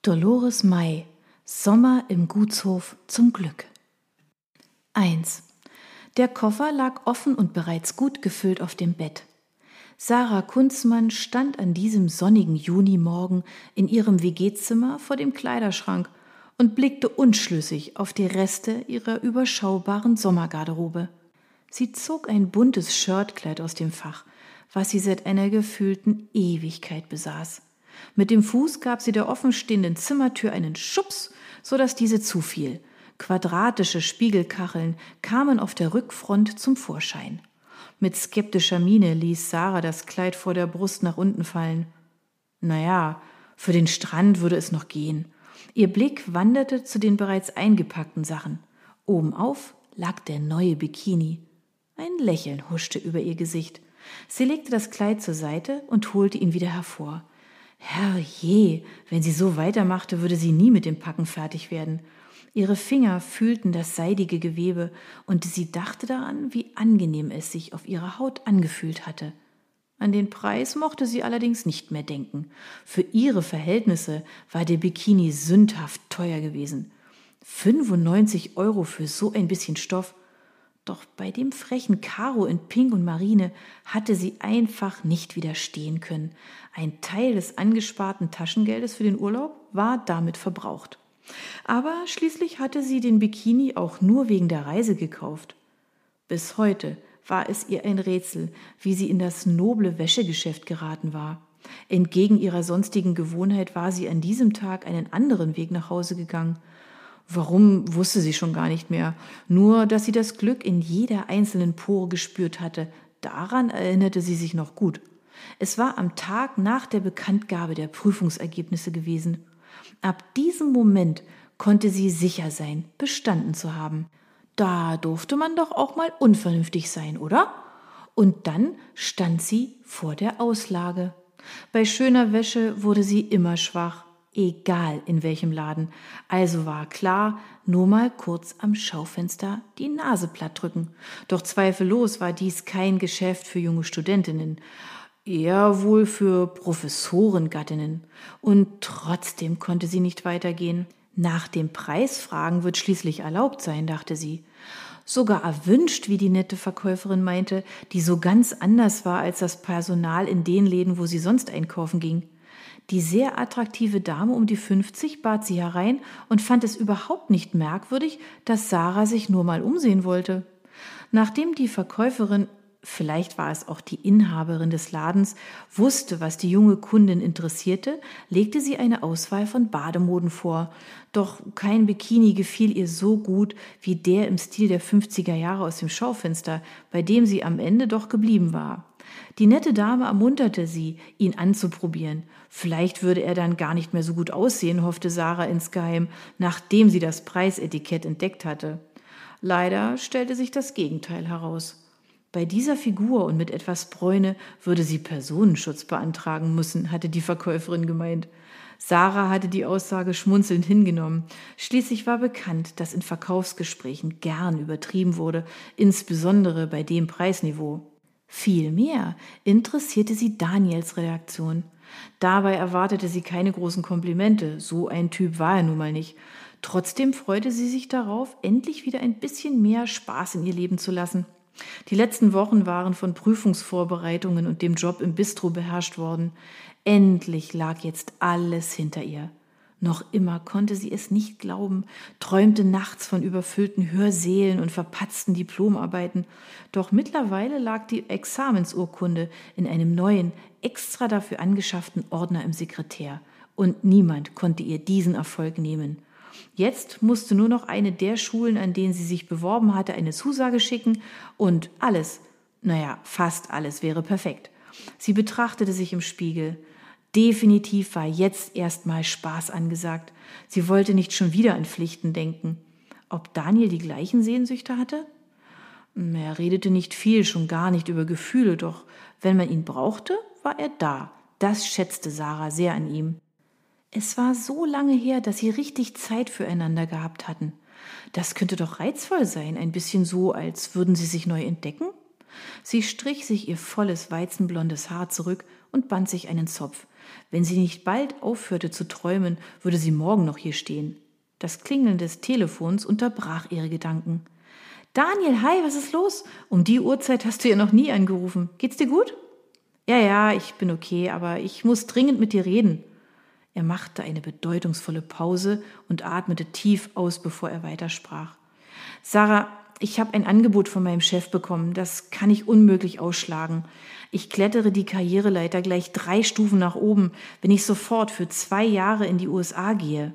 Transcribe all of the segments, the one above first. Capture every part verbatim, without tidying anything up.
Dolores May, Sommer im Gutshof zum Glück. eins. Der Koffer lag offen und bereits gut gefüllt auf dem Bett. Sarah Kunzmann stand an diesem sonnigen Junimorgen in ihrem W G-Zimmer vor dem Kleiderschrank und blickte unschlüssig auf die Reste ihrer überschaubaren Sommergarderobe. Sie zog ein buntes Shirtkleid aus dem Fach, was sie seit einer gefühlten Ewigkeit besaß. Mit dem Fuß gab sie der offenstehenden Zimmertür einen Schubs, so dass diese zufiel. Quadratische Spiegelkacheln kamen auf der Rückfront zum Vorschein. Mit skeptischer Miene ließ Sarah das Kleid vor der Brust nach unten fallen. Naja, für den Strand würde es noch gehen. Ihr Blick wanderte zu den bereits eingepackten Sachen. Obenauf lag der neue Bikini. Ein Lächeln huschte über ihr Gesicht. Sie legte das Kleid zur Seite und holte ihn wieder hervor. Herrje, wenn sie so weitermachte, würde sie nie mit dem Packen fertig werden. Ihre Finger fühlten das seidige Gewebe und sie dachte daran, wie angenehm es sich auf ihrer Haut angefühlt hatte. An den Preis mochte sie allerdings nicht mehr denken. Für ihre Verhältnisse war der Bikini sündhaft teuer gewesen. fünfundneunzig Euro für so ein bisschen Stoff. Doch bei dem frechen Karo in Pink und Marine hatte sie einfach nicht widerstehen können. Ein Teil des angesparten Taschengeldes für den Urlaub war damit verbraucht. Aber schließlich hatte sie den Bikini auch nur wegen der Reise gekauft. Bis heute war es ihr ein Rätsel, wie sie in das noble Wäschegeschäft geraten war. Entgegen ihrer sonstigen Gewohnheit war sie an diesem Tag einen anderen Weg nach Hause gegangen. Warum, wusste sie schon gar nicht mehr, nur dass sie das Glück in jeder einzelnen Pore gespürt hatte. Daran erinnerte sie sich noch gut. Es war am Tag nach der Bekanntgabe der Prüfungsergebnisse gewesen. Ab diesem Moment konnte sie sicher sein, bestanden zu haben. Da durfte man doch auch mal unvernünftig sein, oder? Und dann stand sie vor der Auslage. Bei schöner Wäsche wurde sie immer schwach. Egal in welchem Laden. Also war klar, nur mal kurz am Schaufenster die Nase platt drücken. Doch zweifellos war dies kein Geschäft für junge Studentinnen, eher wohl für Professorengattinnen. Und trotzdem konnte sie nicht weitergehen. Nach dem Preis fragen wird schließlich erlaubt sein, dachte sie. Sogar erwünscht, wie die nette Verkäuferin meinte, die so ganz anders war als das Personal in den Läden, wo sie sonst einkaufen ging. Die sehr attraktive Dame um die fünfzig bat sie herein und fand es überhaupt nicht merkwürdig, dass Sarah sich nur mal umsehen wollte. Nachdem die Verkäuferin, vielleicht war es auch die Inhaberin des Ladens, wusste, was die junge Kundin interessierte, legte sie eine Auswahl von Bademoden vor. Doch kein Bikini gefiel ihr so gut wie der im Stil der fünfziger Jahre aus dem Schaufenster, bei dem sie am Ende doch geblieben war. Die nette Dame ermunterte sie, ihn anzuprobieren. Vielleicht würde er dann gar nicht mehr so gut aussehen, hoffte Sarah insgeheim, nachdem sie das Preisetikett entdeckt hatte. Leider stellte sich das Gegenteil heraus. Bei dieser Figur und mit etwas Bräune würde sie Personenschutz beantragen müssen, hatte die Verkäuferin gemeint. Sarah hatte die Aussage schmunzelnd hingenommen. Schließlich war bekannt, dass in Verkaufsgesprächen gern übertrieben wurde, insbesondere bei dem Preisniveau. Vielmehr interessierte sie Daniels Reaktion. Dabei erwartete sie keine großen Komplimente, so ein Typ war er nun mal nicht. Trotzdem freute sie sich darauf, endlich wieder ein bisschen mehr Spaß in ihr Leben zu lassen. Die letzten Wochen waren von Prüfungsvorbereitungen und dem Job im Bistro beherrscht worden. Endlich lag jetzt alles hinter ihr. Noch immer konnte sie es nicht glauben, träumte nachts von überfüllten Hörsälen und verpatzten Diplomarbeiten. Doch mittlerweile lag die Examensurkunde in einem neuen, extra dafür angeschafften Ordner im Sekretär. Und niemand konnte ihr diesen Erfolg nehmen. Jetzt musste nur noch eine der Schulen, an denen sie sich beworben hatte, eine Zusage schicken und alles, naja, fast alles wäre perfekt. Sie betrachtete sich im Spiegel. Definitiv war jetzt erstmal Spaß angesagt. Sie wollte nicht schon wieder an Pflichten denken. Ob Daniel die gleichen Sehnsüchte hatte? Er redete nicht viel, schon gar nicht über Gefühle, doch wenn man ihn brauchte, war er da. Das schätzte Sarah sehr an ihm. Es war so lange her, dass sie richtig Zeit füreinander gehabt hatten. Das könnte doch reizvoll sein, ein bisschen so, als würden sie sich neu entdecken. Sie strich sich ihr volles weizenblondes Haar zurück und band sich einen Zopf. Wenn sie nicht bald aufhörte zu träumen, würde sie morgen noch hier stehen. Das Klingeln des Telefons unterbrach ihre Gedanken. »Daniel, hi, was ist los? Um die Uhrzeit hast du ja noch nie angerufen. Geht's dir gut?« »Ja, ja, ich bin okay, aber ich muss dringend mit dir reden.« Er machte eine bedeutungsvolle Pause und atmete tief aus, bevor er weitersprach. »Sarah, ich habe ein Angebot von meinem Chef bekommen. Das kann ich unmöglich ausschlagen. Ich klettere die Karriereleiter gleich drei Stufen nach oben, wenn ich sofort für zwei Jahre in die U S A gehe.«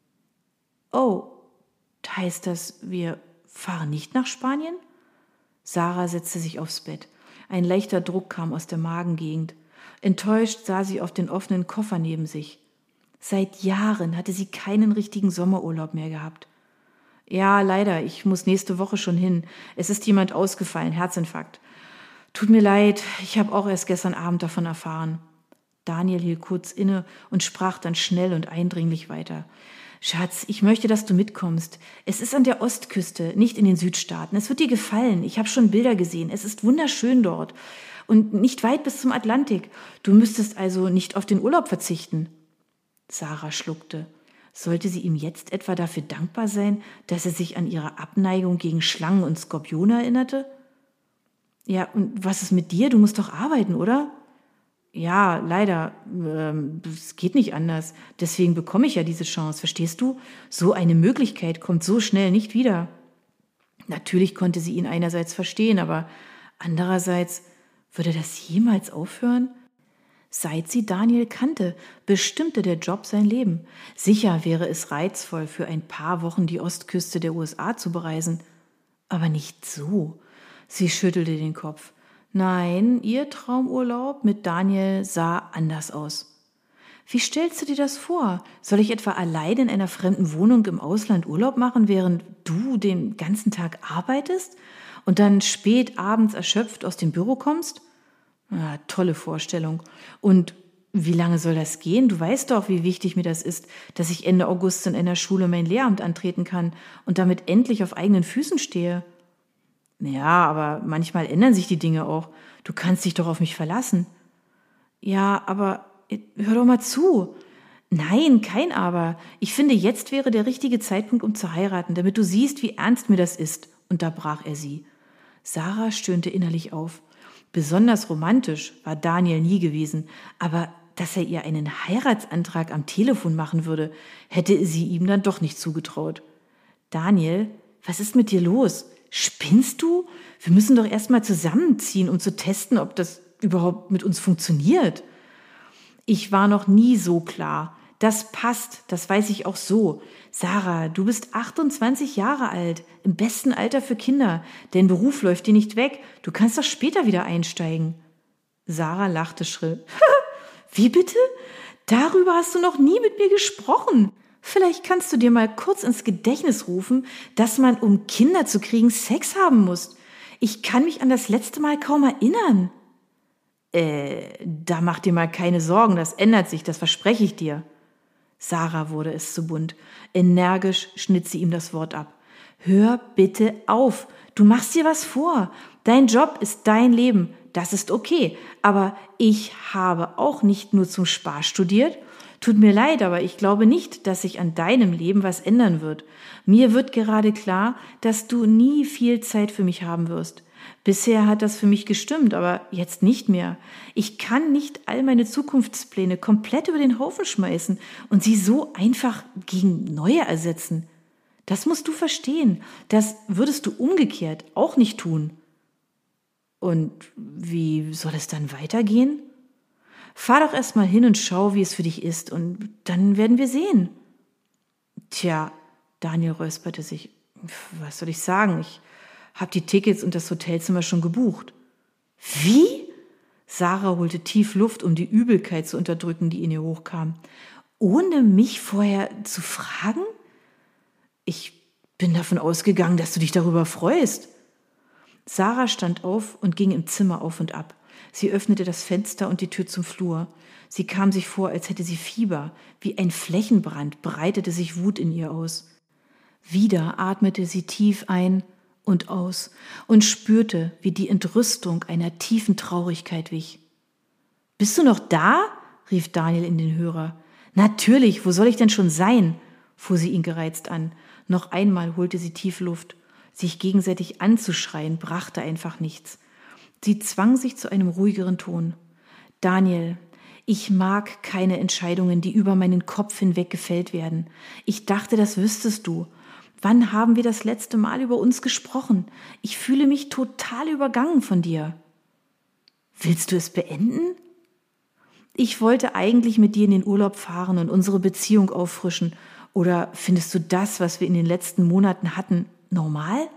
»Oh, heißt das, wir fahren nicht nach Spanien?« Sarah setzte sich aufs Bett. Ein leichter Druck kam aus der Magengegend. Enttäuscht sah sie auf den offenen Koffer neben sich. Seit Jahren hatte sie keinen richtigen Sommerurlaub mehr gehabt. »Ja, leider, ich muss nächste Woche schon hin. Es ist jemand ausgefallen, Herzinfarkt. Tut mir leid, ich habe auch erst gestern Abend davon erfahren.« Daniel hielt kurz inne und sprach dann schnell und eindringlich weiter. »Schatz, ich möchte, dass du mitkommst. Es ist an der Ostküste, nicht in den Südstaaten. Es wird dir gefallen. Ich habe schon Bilder gesehen. Es ist wunderschön dort. Und nicht weit bis zum Atlantik. Du müsstest also nicht auf den Urlaub verzichten.« Sarah schluckte. Sollte sie ihm jetzt etwa dafür dankbar sein, dass er sich an ihre Abneigung gegen Schlangen und Skorpione erinnerte? »Ja, und was ist mit dir? Du musst doch arbeiten, oder?« »Ja, leider. Ähm, es geht nicht anders. Deswegen bekomme ich ja diese Chance, verstehst du? So eine Möglichkeit kommt so schnell nicht wieder.« Natürlich konnte sie ihn einerseits verstehen, aber andererseits, würde das jemals aufhören? Seit sie Daniel kannte, bestimmte der Job sein Leben. Sicher wäre es reizvoll, für ein paar Wochen die Ostküste der U S A zu bereisen. Aber nicht so. Sie schüttelte den Kopf. Nein, ihr Traumurlaub mit Daniel sah anders aus. »Wie stellst du dir das vor? Soll ich etwa allein in einer fremden Wohnung im Ausland Urlaub machen, während du den ganzen Tag arbeitest und dann spät abends erschöpft aus dem Büro kommst?« Ja, tolle Vorstellung. Und wie lange soll das gehen? Du weißt doch, wie wichtig mir das ist, dass ich Ende August in einer Schule mein Lehramt antreten kann und damit endlich auf eigenen Füßen stehe. Ja, aber manchmal ändern sich die Dinge auch. Du kannst dich doch auf mich verlassen. Ja, aber hör doch mal zu. Nein, kein Aber. Ich finde, jetzt wäre der richtige Zeitpunkt, um zu heiraten, damit du siehst, wie ernst mir das ist, unterbrach er sie. Sarah stöhnte innerlich auf. Besonders romantisch war Daniel nie gewesen, aber dass er ihr einen Heiratsantrag am Telefon machen würde, hätte sie ihm dann doch nicht zugetraut. »Daniel, was ist mit dir los? Spinnst du? Wir müssen doch erst mal zusammenziehen, um zu testen, ob das überhaupt mit uns funktioniert.« »Ich war noch nie so klar. Das passt, das weiß ich auch so. Sarah, du bist achtundzwanzig Jahre alt, im besten Alter für Kinder. Dein Beruf läuft dir nicht weg. Du kannst doch später wieder einsteigen.« Sarah lachte schrill. »Wie bitte? Darüber hast du noch nie mit mir gesprochen. Vielleicht kannst du dir mal kurz ins Gedächtnis rufen, dass man, um Kinder zu kriegen, Sex haben muss. Ich kann mich an das letzte Mal kaum erinnern.« Äh, da mach dir mal keine Sorgen, das ändert sich, das verspreche ich dir.« Sarah wurde es zu bunt. Energisch schnitt sie ihm das Wort ab. »Hör bitte auf, du machst dir was vor. Dein Job ist dein Leben, das ist okay. Aber ich habe auch nicht nur zum Spaß studiert. Tut mir leid, aber ich glaube nicht, dass sich an deinem Leben was ändern wird. Mir wird gerade klar, dass du nie viel Zeit für mich haben wirst. Bisher hat das für mich gestimmt, aber jetzt nicht mehr. Ich kann nicht all meine Zukunftspläne komplett über den Haufen schmeißen und sie so einfach gegen neue ersetzen. Das musst du verstehen. Das würdest du umgekehrt auch nicht tun.« »Und wie soll es dann weitergehen?« »Fahr doch erst mal hin und schau, wie es für dich ist, und dann werden wir sehen.« »Tja«, Daniel räusperte sich, »was soll ich sagen? Ich hab die Tickets und das Hotelzimmer schon gebucht.« »Wie?« Sarah holte tief Luft, um die Übelkeit zu unterdrücken, die in ihr hochkam. »Ohne mich vorher zu fragen? Ich bin davon ausgegangen, dass du dich darüber freust.« Sarah stand auf und ging im Zimmer auf und ab. Sie öffnete das Fenster und die Tür zum Flur. Sie kam sich vor, als hätte sie Fieber. Wie ein Flächenbrand breitete sich Wut in ihr aus. Wieder atmete sie tief ein und aus und spürte, wie die Entrüstung einer tiefen Traurigkeit wich. »Bist du noch da?« rief Daniel in den Hörer. Natürlich, wo soll ich denn schon sein? Fuhr sie ihn gereizt an. Noch einmal holte sie tief Luft. Sich gegenseitig anzuschreien, brachte einfach nichts. Sie zwang sich zu einem ruhigeren Ton. Daniel, ich mag keine Entscheidungen, die über meinen Kopf hinweg gefällt werden. Ich dachte, das wüsstest du. Wann haben wir das letzte Mal über uns gesprochen? Ich fühle mich total übergangen von dir. Willst du es beenden? Ich wollte eigentlich mit dir in den Urlaub fahren und unsere Beziehung auffrischen. Oder findest du das, was wir in den letzten Monaten hatten, normal?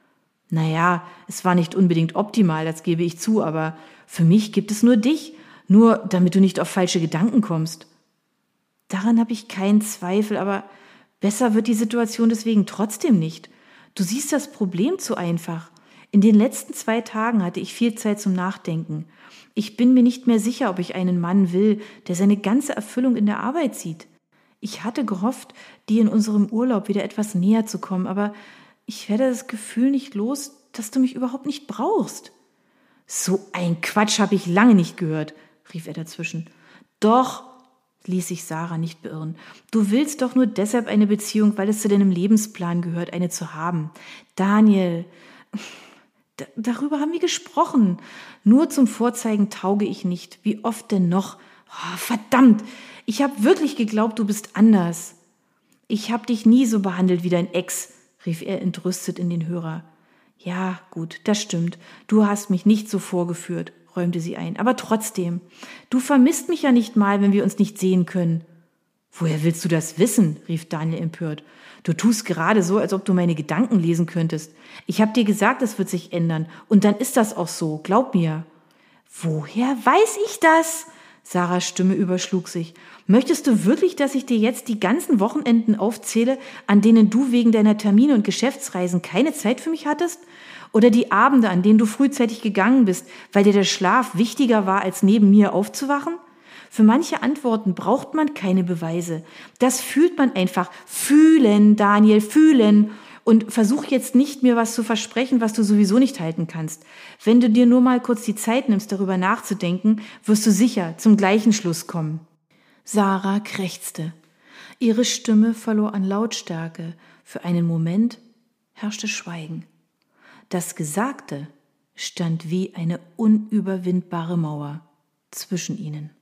Naja, es war nicht unbedingt optimal, das gebe ich zu, aber für mich gibt es nur dich, nur damit du nicht auf falsche Gedanken kommst. Daran habe ich keinen Zweifel, aber besser wird die Situation deswegen trotzdem nicht. Du siehst das Problem zu einfach. In den letzten zwei Tagen hatte ich viel Zeit zum Nachdenken. Ich bin mir nicht mehr sicher, ob ich einen Mann will, der seine ganze Erfüllung in der Arbeit sieht. Ich hatte gehofft, dir in unserem Urlaub wieder etwas näher zu kommen, aber ich werde das Gefühl nicht los, dass du mich überhaupt nicht brauchst. So ein Quatsch habe ich lange nicht gehört, rief er dazwischen. Doch, ließ sich Sarah nicht beirren. Du willst doch nur deshalb eine Beziehung, weil es zu deinem Lebensplan gehört, eine zu haben. Daniel, d- darüber haben wir gesprochen. Nur zum Vorzeigen tauge ich nicht. Wie oft denn noch? Oh, verdammt, ich habe wirklich geglaubt, du bist anders. Ich habe dich nie so behandelt wie dein Ex, rief er entrüstet in den Hörer. Ja, gut, das stimmt. Du hast mich nicht so vorgeführt, räumte sie ein. Aber trotzdem, du vermisst mich ja nicht mal, wenn wir uns nicht sehen können. Woher willst du das wissen? Rief Daniel empört. Du tust gerade so, als ob du meine Gedanken lesen könntest. Ich habe dir gesagt, es wird sich ändern. Und dann ist das auch so, glaub mir. Woher weiß ich das? Sarahs Stimme überschlug sich. Möchtest du wirklich, dass ich dir jetzt die ganzen Wochenenden aufzähle, an denen du wegen deiner Termine und Geschäftsreisen keine Zeit für mich hattest? Oder die Abende, an denen du frühzeitig gegangen bist, weil dir der Schlaf wichtiger war, als neben mir aufzuwachen? Für manche Antworten braucht man keine Beweise. Das fühlt man einfach. Fühlen, Daniel, fühlen. Und versuch jetzt nicht, mir was zu versprechen, was du sowieso nicht halten kannst. Wenn du dir nur mal kurz die Zeit nimmst, darüber nachzudenken, wirst du sicher zum gleichen Schluss kommen. Sarah krächzte. Ihre Stimme verlor an Lautstärke. Für einen Moment herrschte Schweigen. Das Gesagte stand wie eine unüberwindbare Mauer zwischen ihnen.